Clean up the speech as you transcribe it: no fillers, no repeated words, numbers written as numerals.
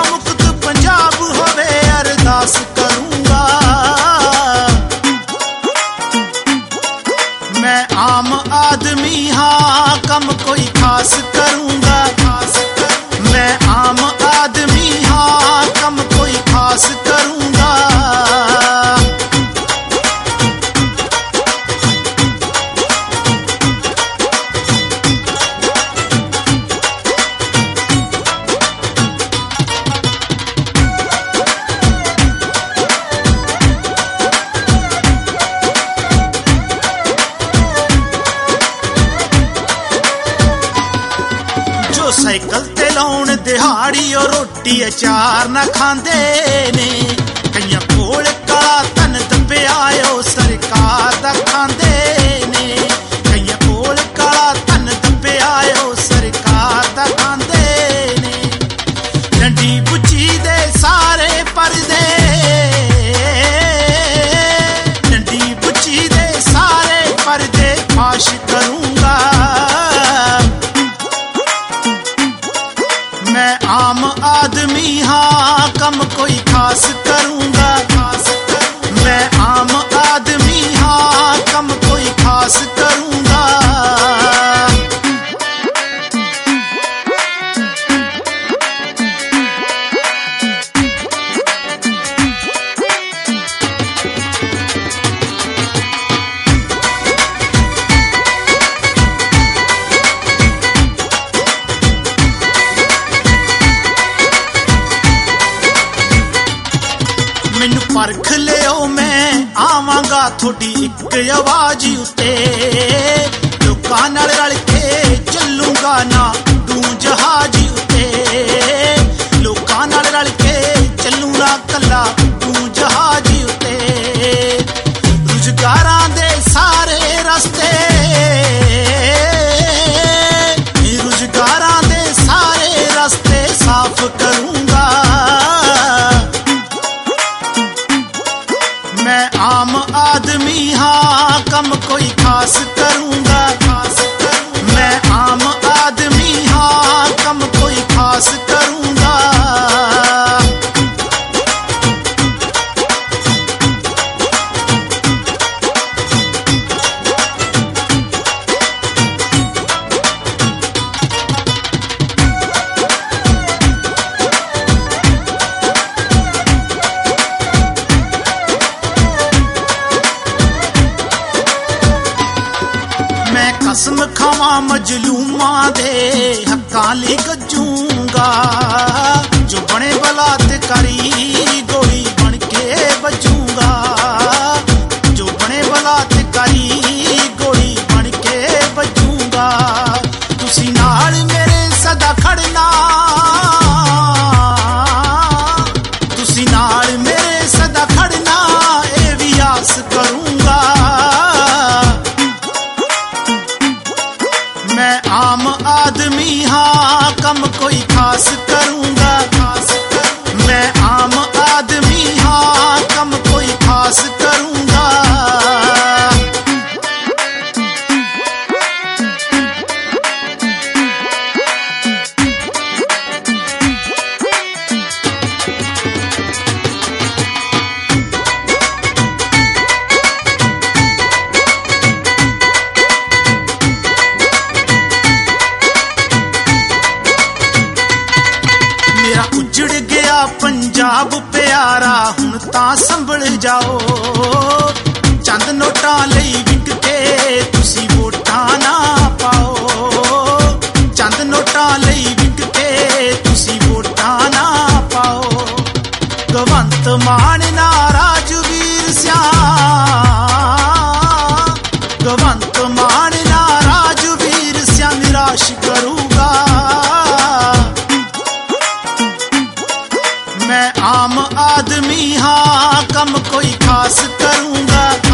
नशा मुक्त पंजाब होवे अरदास करूंगा। मैं आम आदमी हाँ कम कोई खास करूंगा। मैं आम आदमी हाँ कम कोई खास करूंगा। साइकिल ते लाउण दिहाड़ी और रोटी अचार ना खांदे ने, कईयां कोल काला धन दब्बिया ओ सरकार दा खांदे ने। कईयां कोल काला धन दब्बिया ओ सरकार दा खांदे ने। डंडी बुच्ची दे सारे परदे, डंडी बुच्ची दे सारे परदे फाश करूंगा। मैं आम आदमी हाँ कम कोई खास करूंगा। मैं आम आदमी हाँ कम कोई खास करूंगा। मैनू परख लियो मैं आवांगा थोड़ी एक आवाज उत्ते। लोकां नाल रल के चलूंगा ना डू जहाज उत्ते। लोकां नाल रल के चलूंगा कला डू जहाज उत्ते। रुजगारां दे सारे रस्ते, रुजगारां दे सारे रस्ते साफ करूंगा। मैं आम आदमी हाँ कम कोई खास करूंगा। मैं आम आदमी हाँ कम कोई खास करूंगा। कसम खावा मजलूमां दे हक्कां लई गजूंगा। जो बने बलात्कारी गोली बन के बजूंगा। जो बने बलात्कारी गोली बन के बजूंगा। तुसी नाल मेरे सदा खड़ना, तुसी नाल मेरे सदा खड़ना ए भी आस करूंगा। मैं आम आदमी हाँ कम कोई खास करूंगा। मैं आम आदमी हाँ कम कोई खास करूंगा। उजड़ गया पंजाब प्यारा हुण तां संभल जाओ। चंद नोटां लई विक के तुसी वोटां ना पाओ। चंद नोटां लई विक के तुसी वोटां ना पाओ। भगवंत मान ना राजवीर सियां, भगवंत मान ना राजवीर सियां निराश करूंगा। मैं आम आदमी हाँ कम कोई खास करूंगा।